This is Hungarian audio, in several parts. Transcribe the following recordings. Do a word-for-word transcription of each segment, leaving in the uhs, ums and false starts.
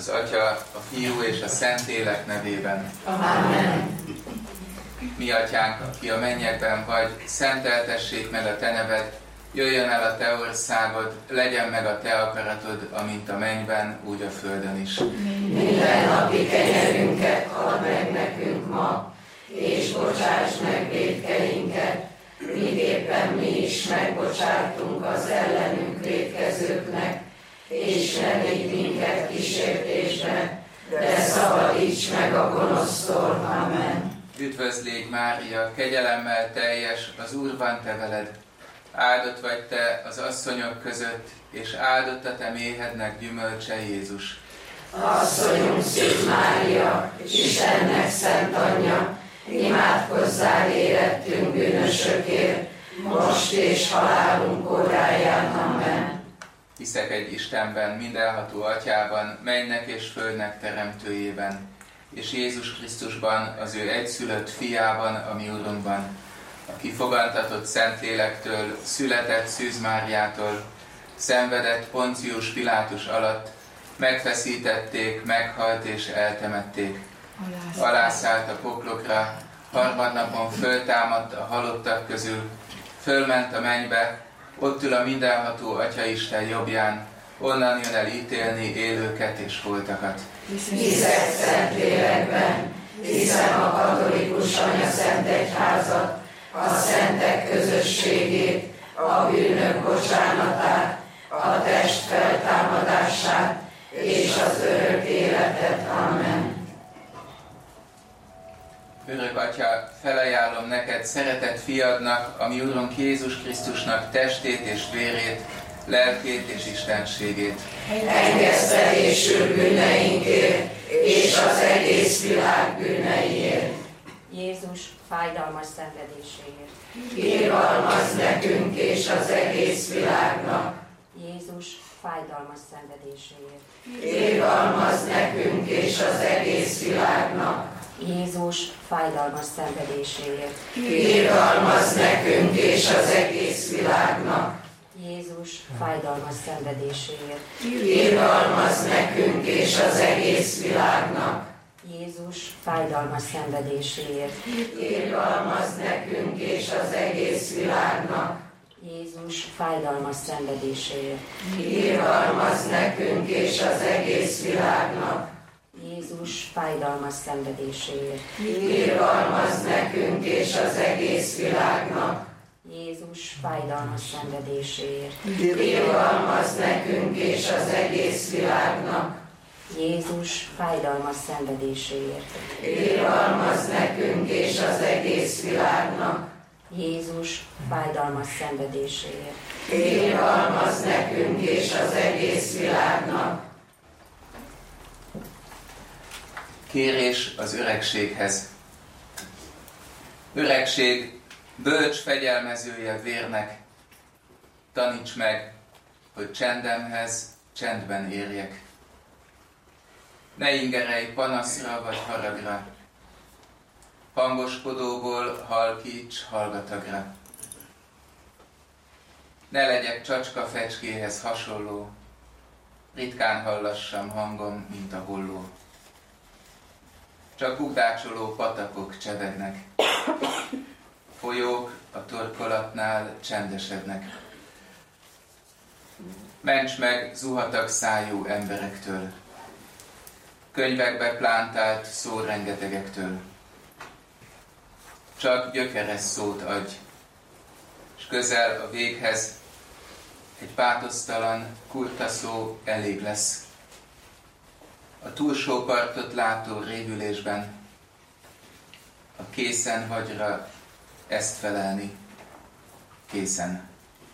Az Atya, a Fiú és a Szentlélek nevében. Amen. Mi Atyánk, aki a mennyekben vagy, szenteltessék meg a Te neved, jöjjön el a Te országod, legyen meg a Te akaratod, amint a mennyben, úgy a földön is. Minden napi kenyerünket add meg nekünk ma, és bocsáss meg vétkeinket, miképpen mi is megbocsátunk az ellenünk vétkezőknek, és ne vigy minket kísértésbe, de szabadíts meg a gonosztól. Amen. Üdvözlégy Mária, kegyelemmel teljes, az Úr van te veled. Áldott vagy te az asszonyok között, és áldott a te méhednek gyümölcse Jézus. Asszonyunk szűz Mária, Istennek szent anyja, imádkozzál érettünk bűnösökért, most és halálunk óráján. Amen. Hiszek egy Istenben, mindenható Atyában, mennynek és földnek teremtőjében, és Jézus Krisztusban, az ő egyszülött fiában, a mi Urunkban, aki fogantatott Szentlélektől, született Szűz Máriától, szenvedett Poncius Pilátus alatt, megfeszítették, meghalt és eltemették. Alászállt a poklokra, harmadnapon föltámadt a halottak közül, fölment a mennybe, ott ül a mindenható Atyaisten jobbján, onnan jön el ítélni élőket és holtakat. Hiszek Szentlélekben, hiszem a katolikus anyaszentegyházat, a szentek közösségét, a bűnök bocsánatát, a test feltámadását és az örök életet. Amen. Örök Atya, felajánlom neked szeretett fiadnak, a mi Urunk Jézus Krisztusnak testét és vérét, lelkét és istenségét. Engesztelésül bűneinkért és az egész világ bűneiért. Jézus fájdalmas szenvedéséért. Irgalmazz nekünk és az egész világnak. Jézus fájdalmas szenvedéséért. Irgalmazz nekünk és az egész világnak. Jézus fájdalmas szenvedéséért. Irgalmazz nekünk és az egész világnak. Jézus fájdalmas szenvedéséért. Irgalmazz nekünk és az egész világnak. Jézus fájdalmas szenvedéséért. Irgalmazz nekünk és az egész világnak. Jézus fájdalmas szenvedéséért. Irgalmazz nekünk és az egész világnak. Jézus fájdalmas szenvedéséért. Irgalmazz nekünk és az egész világnak. Jézus fájdalmas szenvedéséért. Irgalmazz nekünk és az egész világnak. Jézus fájdalmas szenvedéséért. Irgalmazz nekünk és az egész világnak. Jézus fájdalmas szenvedéséért. Irgalmazz nekünk és az egész világnak. Kérés az öregséghez. Öregség, bölcs fegyelmezője vérnek, taníts meg, hogy csendemhez csendben érjek. Ne ingerelj panaszra vagy haragra, hangoskodóból halkíts hallgatagra. Ne legyek csacska fecskéhez hasonló, ritkán hallassam hangom, mint a holló. Csak bukdácsoló patakok csevegnek, folyók a torkolatnál csendesednek. Ments meg zuhatag szájú emberektől, könyvekbe plántált szórengetegektől. Csak gyökeres szót adj, s közel a véghez egy pátosztalan, kurta szó elég lesz. A túlsó partot látó révülésben a készen vagyra ezt felelni, készen.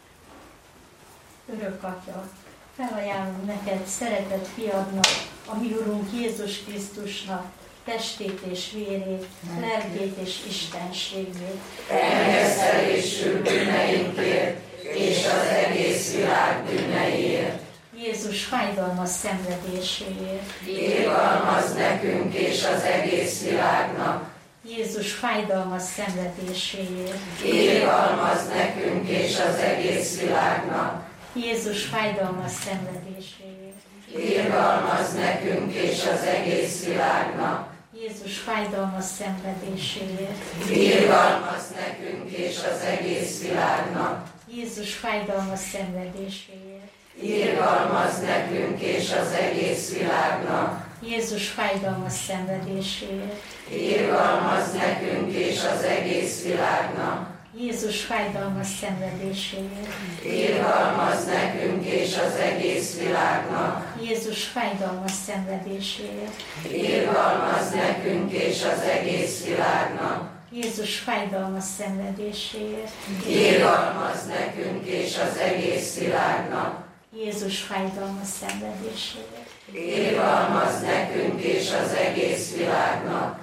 Örök Atya, felajánlom neked szeretett fiadnak, a mi Urunk Jézus Krisztusnak testét és vérét, lelkét és istenségét. Engesztelésül bűneinkért és az egész világ bűneiért. Jézus fájdalmas szenvedéséért. Irgalmazz nekünk és az egész világnak. Jézus fájdalmas szenvedéséért. Irgalmazz nekünk és az egész világnak. Jézus fájdalmas szenvedéséért. Irgalmazz nekünk és az egész világnak. Jézus fájdalmas szenvedéséért. Irgalmaz nekünk és az egész világnak. Jézus fájdalmas szenvedéséért. Irgalmaz nekünk és az egész világnak. Jézus fájdalmas szenvedéséért. Irgalmaz nekünk és az egész világnak. Jézus fájdalmas szenvedéséért. Irgalmaz nekünk és az egész világnak. Jézus fájdalmas szenvedéséért. Irgalmaz nekünk és az egész világnak. Jézus fájdalmas szenvedéséért. Irgalmaz nekünk és az egész világnak. Jézus fájdalmas szenvedéséért. Irgalmaz nekünk és az egész világnak.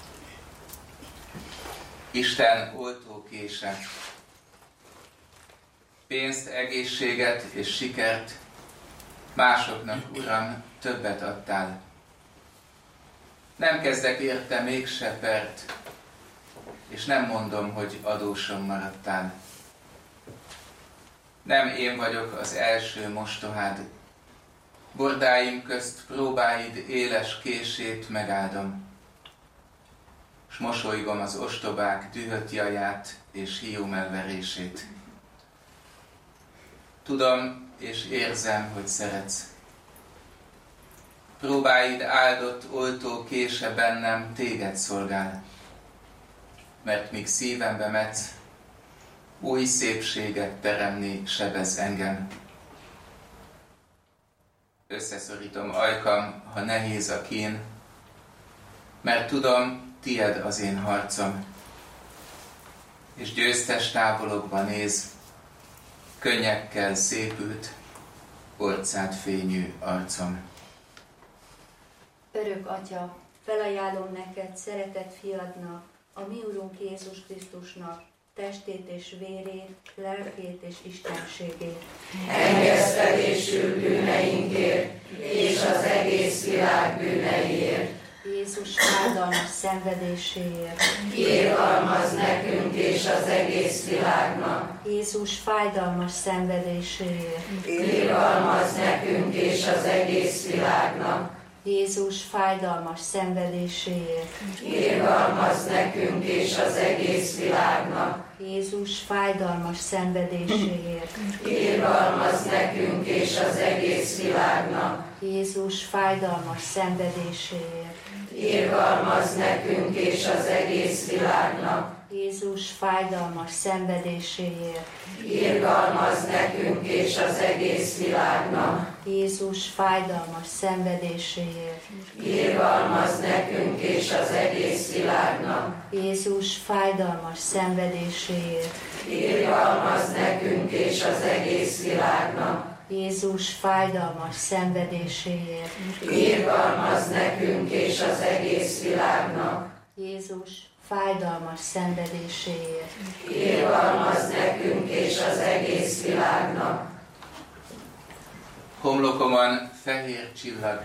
Isten oltókése. Pénzt, egészséget és sikert másoknak, Uram, többet adtál. Nem kezdek érte mégse pert, és nem mondom, hogy adósom maradtál. Nem én vagyok az első mostohád, bordáim közt próbáid éles kését megáldom, s mosolygom az ostobák dühött jaját és hiómelverését. Tudom és érzem, hogy szeretsz. Próbáid áldott oltó kése bennem téged szolgál, mert míg szívembe metsz, új szépséget teremni sebez engem. Összeszorítom ajkam, ha nehéz a kín, mert tudom, tied az én harcom, és győztes távolokba néz, könnyekkel szépült, orcád fényű arcom. Örök Atya, felajánlom neked szeretett fiadnak, a mi Urunk Jézus Krisztusnak, testét és vérét, lelkét és istenségét. Engesztelésül bűneinkért, és az egész világ bűneiért. Jézus fájdalmas szenvedéséért. Irgalmaz nekünk és az egész világnak. Jézus fájdalmas szenvedéséért. Irgalmaz nekünk és az egész világnak. Jézus fájdalmas szenvedéséért. Irgalmaz nekünk és az egész világnak. Jézus fájdalmas szenvedéséért. Irgalmaz nekünk és az egész világnak. Jézus fájdalmas szenvedéséért. Irgalmaz nekünk és az egész világnak. Jézus fájdalmas szenvedéséért. Irgalmaz nekünk és az egész világnak. Jézus fájdalmas szenvedéséért. Irgalmaz nekünk és az egész világnak. Jézus fájdalmas szenvedéséért. Irgalmaz nekünk és az egész világnak. Jézus fájdalmas szenvedéséért. Irgalmaz nekünk és az egész világnak. Jézus fájdalmas szenvedéséért. Irgalmaz nekünk és az egész világnak. Homlokomon fehér csillag.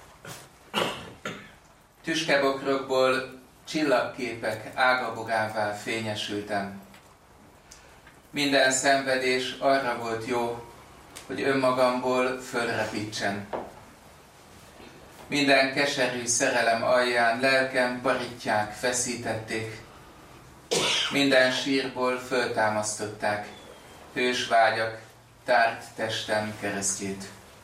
Tüskebokrokból csillagképek ágabogává fényesültem. Minden szenvedés arra volt jó, hogy önmagamból fölrepítsen. Minden keserű szerelem alján lelkem parittyák feszítették. Minden sírból föltámasztották hős vágyak tárt testem keresztjét.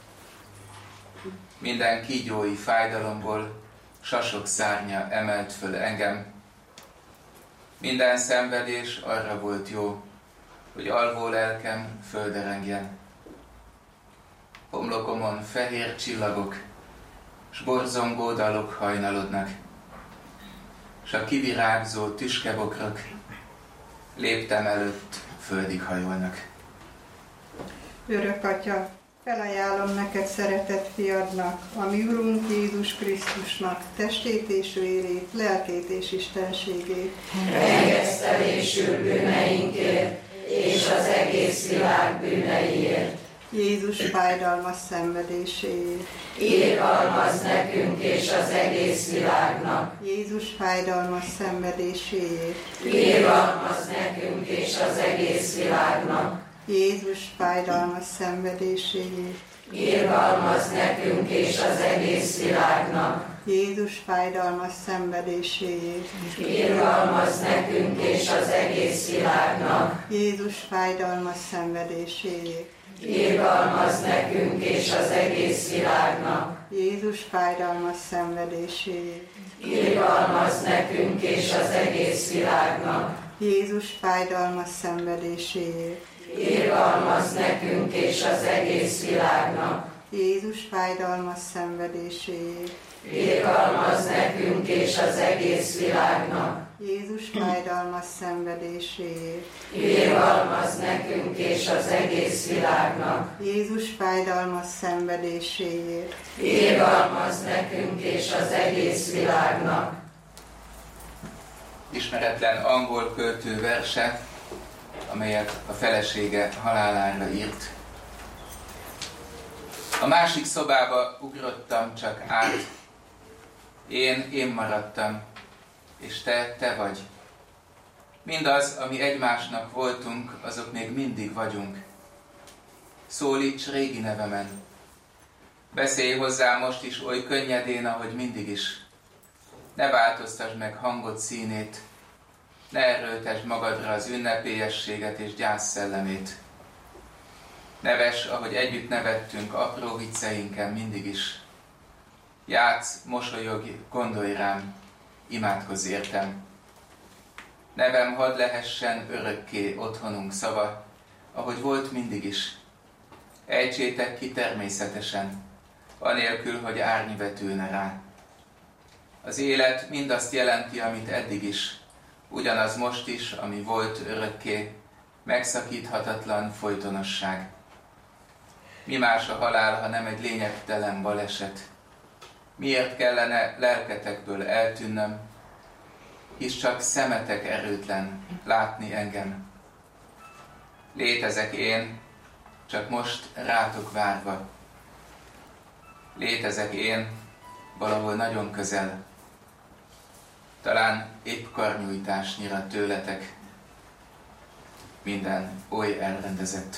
Minden kígyói fájdalomból sasok szárnya emelt föl engem. Minden szenvedés arra volt jó, hogy alvó lelkem földerengjen. Homlokomon fehér csillagok, s borzongó dalok hajnalodnak, s a kivirágzó tüskebokrok léptem előtt földig hajolnak. Örök Atya, felajánlom neked szeretett fiadnak, a mi Urunk Jézus Krisztusnak, testét és vérét, lelkét és istenségét. Engesztelésül bűneinkért, és az egész világ bűneiért. Jézus fájdalmas szenvedéséért. Irgalmaz nekünk és az egész világnak. Jézus fájdalmas szenvedéséért. Irgalmaz nekünk és az egész világnak. Jézus fájdalmas szenvedéséért, irgalmaz nekünk és az egész világnak. Jézus fájdalmas szenvedéséért, Irgalmaz nekünk és az egész világnak. Jézus fájdalmas szenvedéséért, Irgalmaz nekünk és az egész világnak. Jézus fájdalmas szenvedéséért, Irgalmaz nekünk és az egész világnak. Jézus fájdalmas szenvedéséért, Irgalmaz nekünk és az egész világnak. Jézus fájdalmas szenvedéséért, Irgalmaz nekünk és az egész világnak. Jézus fájdalmas szenvedéséért, Irgalmaz nekünk és az egész világnak. Jézus fájdalmas szenvedéséért, Irgalmaz nekünk és az egész világnak. Ismeretlen angol költő verse, amelyet a felesége halálára írt. A másik szobába ugrottam csak át. Én, én maradtam, és te, te vagy. Mindaz, ami egymásnak voltunk, azok még mindig vagyunk. Szólíts régi nevemen. Beszélj hozzá most is oly könnyedén, ahogy mindig is. Ne változtasd meg hangod színét, ne erőltesd magadra az ünnepélyességet és gyász szellemét. Neves, ahogy együtt nevettünk apró vicceinken mindig is. Játsz, mosolyogj, gondolj rám, imádkozz értem. Nevem hadd lehessen örökké otthonunk szava, ahogy volt mindig is. Ejtsétek ki természetesen, anélkül, hogy árny vetülne rá. Az élet mindazt jelenti, amit eddig is, ugyanaz most is, ami volt örökké, megszakíthatatlan folytonosság. Mi más a halál, ha nem egy lényegtelen baleset? Miért kellene lelketekből eltűnnöm, hisz csak szemetek erőtlen látni engem? Létezek én, csak most rátok várva. Létezek én, valahol nagyon közel. Talán épp karnyújtásnyira tőletek. Minden oly elrendezett.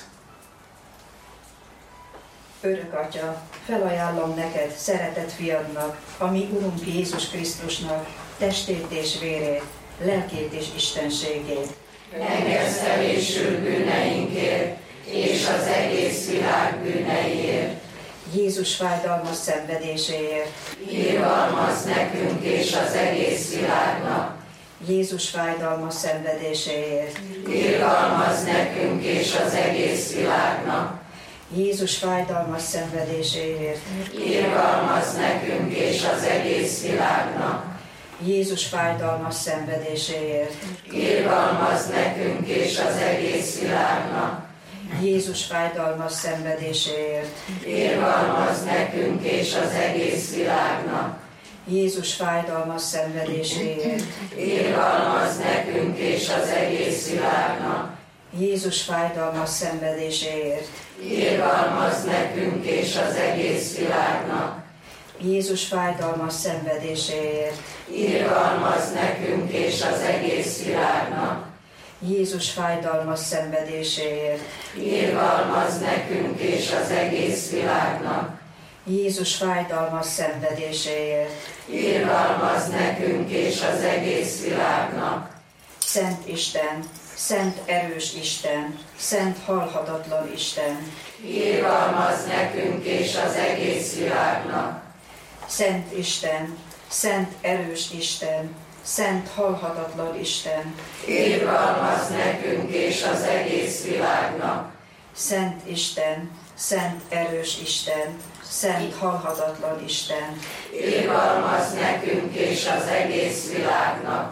Örök Atya, felajánlom neked, szeretett fiadnak, a mi Urunk Jézus Krisztusnak, testét és vérét, lelkét és istenségét. Engesztelésül bűneinkért és az egész világ bűneiért. Jézus fájdalmas szenvedéséért. Irgalmaz nekünk és az egész világnak. Jézus fájdalmas szenvedéséért. Irgalmaz nekünk és az egész világnak. Jézus fájdalmas szenvedéséért. Irgalmaz nekünk és az egész világnak. Jézus fájdalmas szenvedéséért. Irgalmaz nekünk és az egész világnak. Jézus fájdalmas szenvedéséért. Irgalmaz nekünk és az egész világnak. Jézus fájdalmas szenvedéséért. Irgalmaz nekünk és az egész világnak. Jézus fájdalmas szenvedéséért. Irgalmaz nekünk és az egész világnak. Jézus fájdalmas szenvedéséért. Irgalmaz nekünk és az egész világnak. Jézus fájdalmas szenvedéséért. Irgalmaz nekünk és az egész világnak. Jézus fájdalmas szenvedéséért. Irgalmaz nekünk és az egész világnak. Szent Isten, szent erős Isten, szent halhatatlan Isten. Irgalmaz nekünk és az egész világnak. Szent Isten, szent erős Isten, szent halhatatlan Isten. Irgalmaz nekünk és az egész világnak. Szent Isten, szent erős Isten, szent halhatatlan Isten. Irgalmaz nekünk és az egész világnak.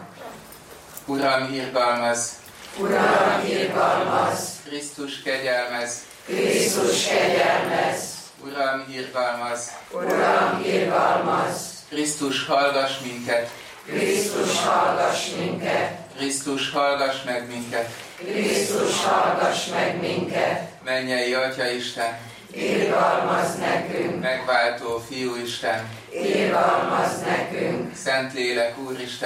Uram, irgalmaz! Uram, irgalmaz! Krisztus kegyelmez! Krisztus kegyelmez! Uram, irgalmaz! Uram, irgalmaz! Krisztus, hallgass minket! Krisztus, hallgass minket! Krisztus, hallgass meg minket! Krisztus, hallgass meg minket! Mennyei Atya Isten! Irgalmaz nekünk! Megváltó Fiú Isten! Irgalmaz nekünk! Szentlélek Úristen!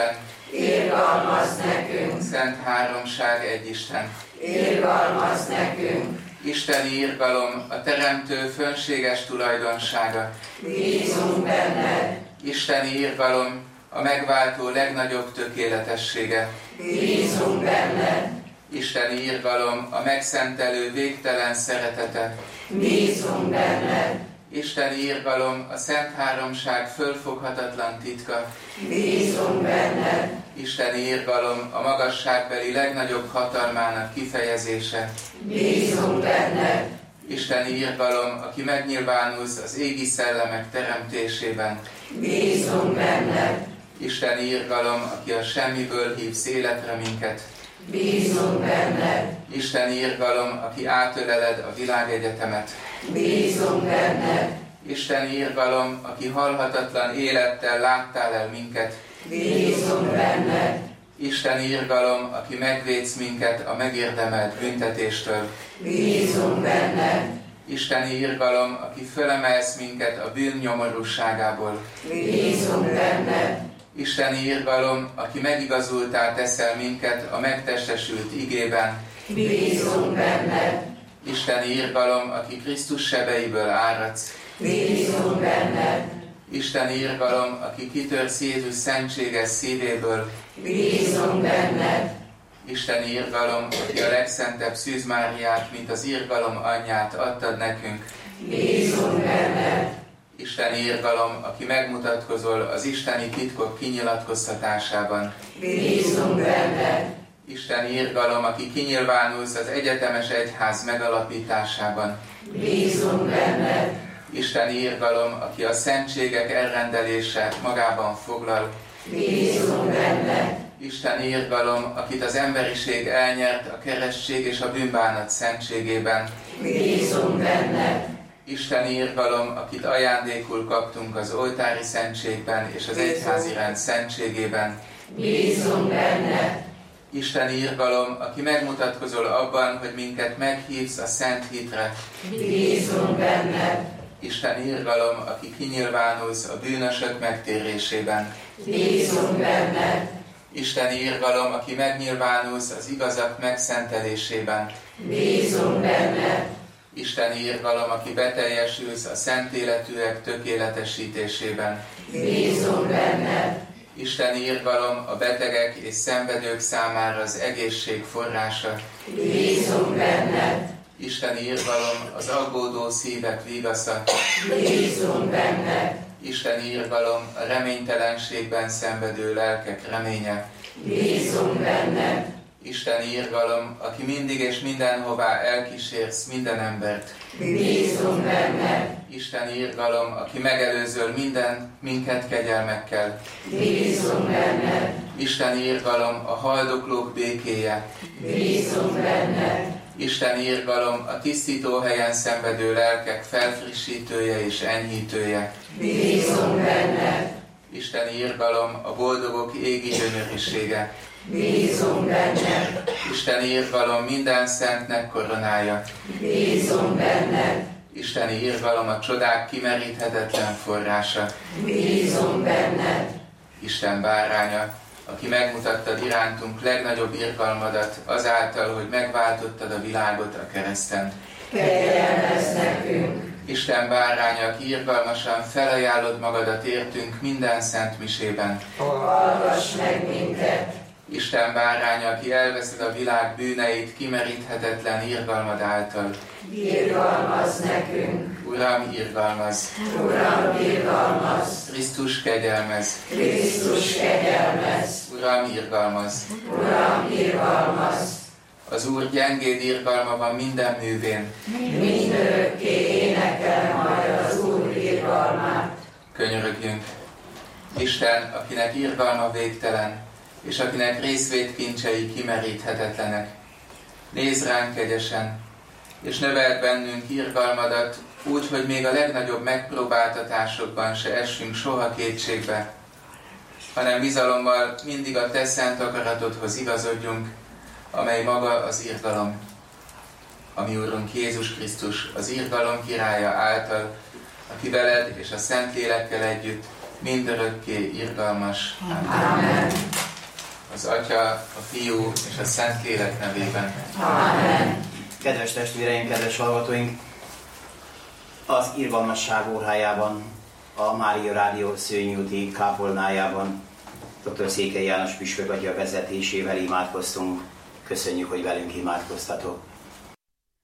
irgalmazz nekünk, Szent Háromság egy Isten, irgalmazz nekünk, isteni irgalom a Teremtő fönséges tulajdonsága, bízunk benned, isteni irgalom a megváltó legnagyobb tökéletessége, bízunk benned, isteni irgalom a megszentelő végtelen szeretete, bízunk benned, isteni irgalom a Szent Háromság fölfoghatatlan titka, bízunk benned, isteni irgalom a magasságbeli legnagyobb hatalmának kifejezése, bízunk benned, isteni irgalom, aki megnyilvánulsz az égi szellemek teremtésében, bízunk benned, isteni irgalom, aki a semmiből hívsz életre minket, bízunk benned, isteni irgalom, aki átöleled a világegyetemet, bízunk benned, isteni irgalom, aki halhatatlan élettel láttál el minket, bízunk benned, isteni irgalom, aki megvédsz minket a megérdemelt büntetéstől, bízunk benned, isteni irgalom, aki fölemelsz minket a bűn nyomorúságából, bízunk benned, isteni irgalom, aki megigazultá teszel minket a megtestesült igében, bízunk benned, isteni irgalom, aki Krisztus sebeiből áradsz, bízunk benned, isteni irgalom, aki kitörsz Jézus szentséges szívéből, bízunk benned, isteni irgalom, aki a legszentebb Szűz Máriát, mint az irgalom anyját adtad nekünk, bízunk benned, isteni irgalom, aki megmutatkozol az isteni titkok kinyilatkoztatásában, bízunk benned, isteni irgalom, aki kinyilvánulsz az egyetemes egyház megalapításában, bízunk benned, isteni irgalom, aki a szentségek elrendelése magában foglal, bízunk benned, isteni irgalom, akit az emberiség elnyert a keresztség és a bűnbánat szentségében, bízunk benned, isteni irgalom, akit ajándékul kaptunk az oltári szentségben és az egyházi rend szentségében, bízunk benned, isteni irgalom, aki megmutatkozol abban, hogy minket meghívsz a szent hitre, bízunk benned, isteni irgalom, aki kinyilvánulsz a bűnösök megtérésében, bízunk benned, isteni irgalom, aki megnyilvánulsz az igazak megszentelésében, bízunk benned, isteni irgalom, aki beteljesülsz a szent életűek tökéletesítésében, bízunk benned, isteni irgalom, a betegek és szenvedők számára az egészség forrása, bízunk benned, isteni irgalom, az aggódó szívek vigasza, bízunk benned, isteni irgalom, a reménytelenségben szenvedő lelkek reménye, bízunk benned, isteni irgalom, aki mindig és mindenhová elkísérsz minden embert, bízunk benned, isteni irgalom, aki megelőzöl minden minket kegyelmekkel, bízunk benned, isteni irgalom, a haldoklók békéje, bízunk benned, isteni irgalom, a tisztító helyen szenvedő lelkek felfrissítője és enyhítője, bízunk benned, isteni irgalom, a boldogok égi gyönyörűsége, bízunk benned, isteni irgalom, minden szentnek koronája, bízunk benned, isteni irgalom, a csodák kimeríthetetlen forrása, bízunk benned, Isten báránya, aki megmutattad irántunk legnagyobb irgalmadat azáltal, hogy megváltottad a világot a kereszten. kegyelmezz nekünk, Isten báránya, aki irgalmasan felajánlod magadat értünk minden szent misében. hallgass meg minket, Isten báránya, aki elveszed a világ bűneit kimeríthetetlen irgalmad által. irgalmazz nekünk, Uram, irgalmazz! Uram, irgalmazz, Krisztus kegyelmez! Krisztus kegyelmezz, Uram, irgalmazz! Uram, irgalmazz, Az Úr gyengéd irgalma van minden művén. mindörökké énekel majd az Úr irgalmát. Könyörögjünk! Isten, akinek irgalma végtelen, és akinek részvétkincsei kimeríthetetlenek. Nézz ránk kegyesen, és növeld bennünk irgalmadat, úgy, hogy még a legnagyobb megpróbáltatásokban se essünk soha kétségbe, hanem bizalommal mindig a te szent akaratodhoz igazodjunk, amely maga az irgalom. A mi Úrunk Jézus Krisztus, az irgalom királya által, aki veled és a Szentlélekkel együtt mindörökké irgalmas. Amen. Amen. az Atya, a Fiú és a Szentlélek nevében. Amen. Kedves testvéreim, kedves hallgatóink! Az Irgalmasság órájában, a Mária Rádió Szőnyúti kápolnájában dr. Székely János püspök atya vezetésével imádkoztunk. Köszönjük, hogy velünk imádkoztatok.